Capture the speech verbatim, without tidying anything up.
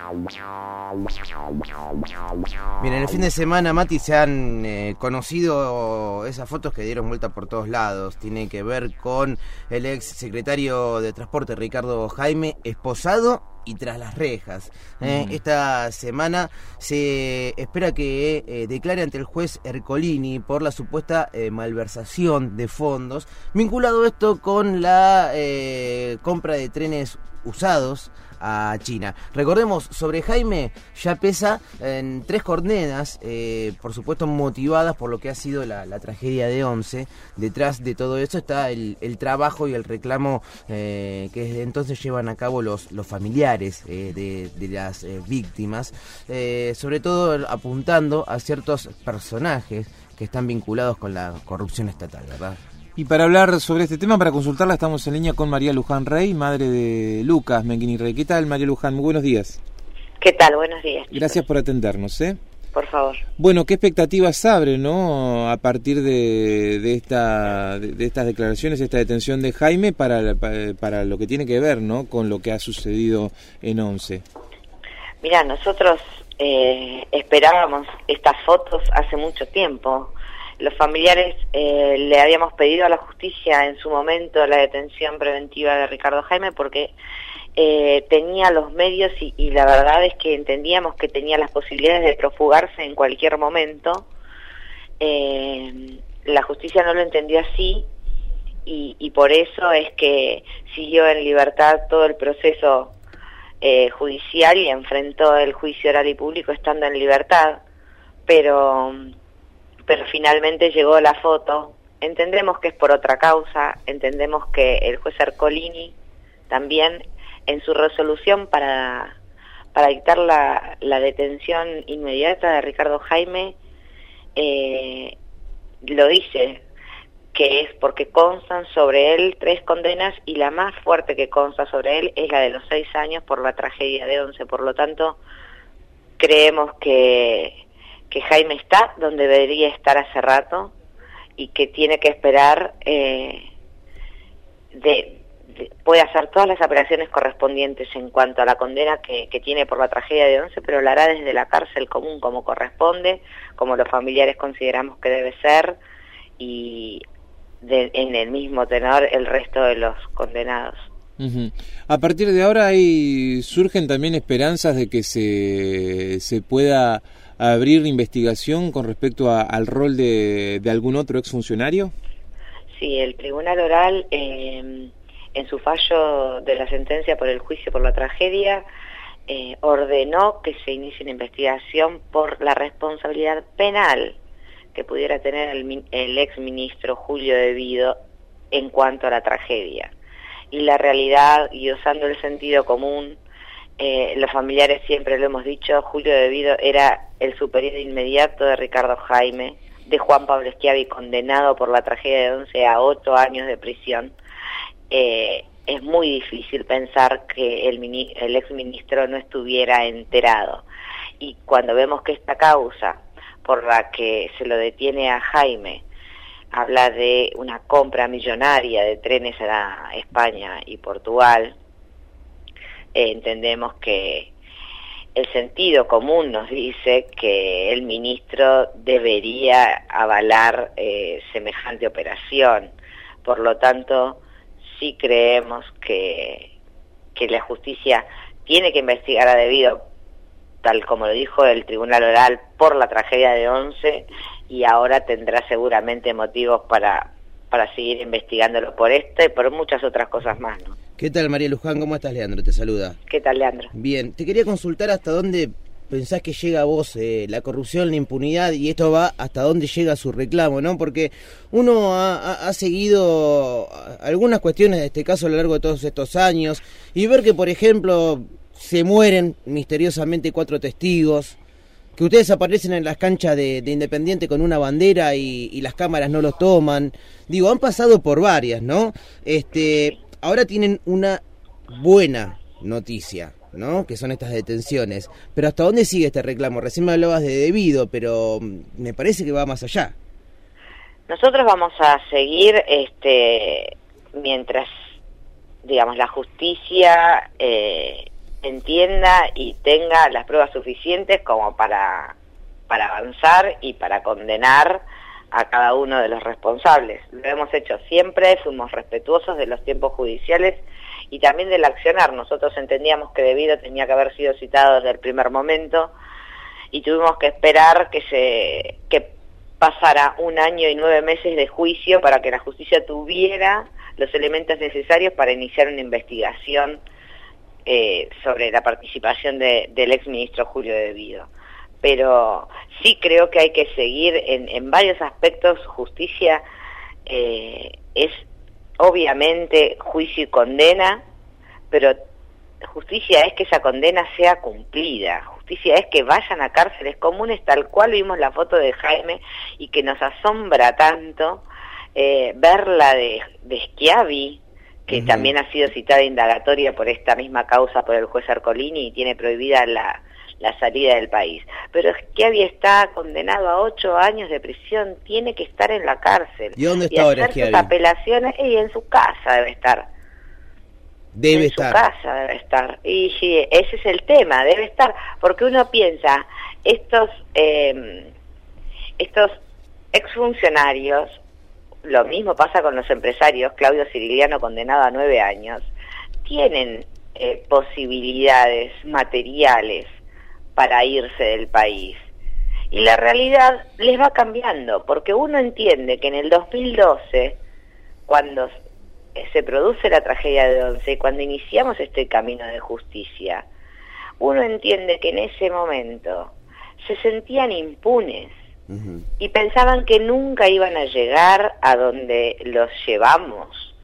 Bien, en el fin de semana, Mati, se han eh, conocido esas fotos que dieron vuelta por todos lados. Tiene que ver con el ex secretario de Transporte, Ricardo Jaime, esposado y tras las rejas. Eh, uh-huh. Esta semana se espera que eh, declare ante el juez Ercolini por la supuesta eh, malversación de fondos, vinculado esto con la eh, compra de trenes usados a China. Recordemos, sobre Jaime ya pesa en tres condenas, eh, por supuesto motivadas por lo que ha sido la, la tragedia de Once. Detrás de todo eso está el, el trabajo y el reclamo eh, que desde entonces llevan a cabo los, los familiares eh, de, de las eh, víctimas, eh, sobre todo apuntando a ciertos personajes que están vinculados con la corrupción estatal, ¿verdad? Y para hablar sobre este tema, para consultarla, estamos en línea con María Luján Rey, madre de Lucas Menguini Rey. ¿Qué tal, María Luján? Muy buenos días. ¿Qué tal? Buenos días. Chicos. Gracias por atendernos, ¿eh? Por favor. Bueno, ¿qué expectativas abre, no, a partir de, de, esta, de, de estas declaraciones, esta detención de Jaime para, para, para lo que tiene que ver, ¿no?, con lo que ha sucedido en Once? Mirá, nosotros eh, esperábamos estas fotos hace mucho tiempo. Los familiares eh, le habíamos pedido a la justicia en su momento la detención preventiva de Ricardo Jaime porque eh, tenía los medios y, y la verdad es que entendíamos que tenía las posibilidades de profugarse en cualquier momento. Eh, la justicia no lo entendió así y, y por eso es que siguió en libertad todo el proceso eh, judicial y enfrentó el juicio oral y público estando en libertad, pero... pero finalmente llegó la foto. Entendemos que es por otra causa, entendemos que el juez Ercolini también en su resolución para, para dictar la, la detención inmediata de Ricardo Jaime, eh, lo dice, que es porque constan sobre él tres condenas y la más fuerte que consta sobre él es la de los seis años por la tragedia de Once. Por lo tanto, creemos que que Jaime está donde debería estar hace rato y que tiene que esperar, eh, de, de, puede hacer todas las apelaciones correspondientes en cuanto a la condena que, que tiene por la tragedia de Once, pero la hará desde la cárcel común como corresponde, como los familiares consideramos que debe ser, y de, en el mismo tenor el resto de los condenados. Uh-huh. A partir de ahora hay, surgen también esperanzas de que se, se pueda abrir investigación con respecto a, al rol de, de algún otro exfuncionario. Sí, el Tribunal Oral, eh, en su fallo de la sentencia por el juicio por la tragedia, eh, ordenó que se inicie una investigación por la responsabilidad penal que pudiera tener el, el exministro Julio De Vido en cuanto a la tragedia. Y la realidad, y usando el sentido común, eh, los familiares siempre lo hemos dicho, Julio De Vido era el superior inmediato de Ricardo Jaime, de Juan Pablo Schiavi, condenado por la tragedia de Once a ocho años de prisión. Eh, es muy difícil pensar que el, mini, el exministro no estuviera enterado. Y cuando vemos que esta causa por la que se lo detiene a Jaime habla de una compra millonaria de trenes a España y Portugal, eh, entendemos que el sentido común nos dice que el ministro debería avalar eh, semejante operación. Por lo tanto, sí creemos que, que la justicia tiene que investigar a De Vido, tal como lo dijo el Tribunal Oral, por la tragedia de Once, y ahora tendrá seguramente motivos para, para seguir investigándolo por esto y por muchas otras cosas más, ¿no? ¿Qué tal, María Luján? ¿Cómo estás? Leandro te saluda. ¿Qué tal, Leandro? Bien, te quería consultar hasta dónde pensás que llega a vos eh, la corrupción, la impunidad, y esto va hasta dónde llega su reclamo, ¿no? Porque uno ha, ha, ha seguido algunas cuestiones de este caso a lo largo de todos estos años, y ver que, por ejemplo, se mueren misteriosamente cuatro testigos, que ustedes aparecen en las canchas de, de Independiente con una bandera y, y las cámaras no los toman. Digo, han pasado por varias, ¿no? Este, ahora tienen una buena noticia, ¿no?, que son estas detenciones. Pero ¿hasta dónde sigue este reclamo? Recién me hablabas de De Vido, pero me parece que va más allá. Nosotros vamos a seguir este mientras, digamos, la justicia eh, entienda y tenga las pruebas suficientes como para, para avanzar y para condenar a cada uno de los responsables. Lo hemos hecho siempre, fuimos respetuosos de los tiempos judiciales y también del accionar. Nosotros entendíamos que Debido tenía que haber sido citado desde el primer momento y tuvimos que esperar que se que pasara un año y nueve meses de juicio para que la justicia tuviera los elementos necesarios para iniciar una investigación eh, sobre la participación de, del exministro Julio Debido. Pero sí creo que hay que seguir en, en varios aspectos. Justicia eh, es obviamente juicio y condena, pero justicia es que esa condena sea cumplida. Justicia es que vayan a cárceles comunes, tal cual vimos la foto de Jaime, y que nos asombra tanto eh, ver la de, de Schiavi, que uh-huh. también ha sido citada indagatoria por esta misma causa por el juez Ercolini y tiene prohibida la, la salida del país. Pero Schiavi está condenado a ocho años de prisión, tiene que estar en la cárcel. ¿Y dónde está ahora Schiavi? Apelaciones, y en su casa debe estar. Debe en estar. su casa debe estar. Y sí, ese es el tema, debe estar, porque uno piensa, estos eh, estos exfuncionarios, lo mismo pasa con los empresarios, Claudio Sirigliano condenado a nueve años, tienen eh, posibilidades materiales para irse del país. Y la realidad les va cambiando, porque uno entiende que en el dos mil doce, cuando se produce la tragedia de Once y cuando iniciamos este camino de justicia, uno entiende que en ese momento se sentían impunes uh-huh. y pensaban que nunca iban a llegar a donde los llevamos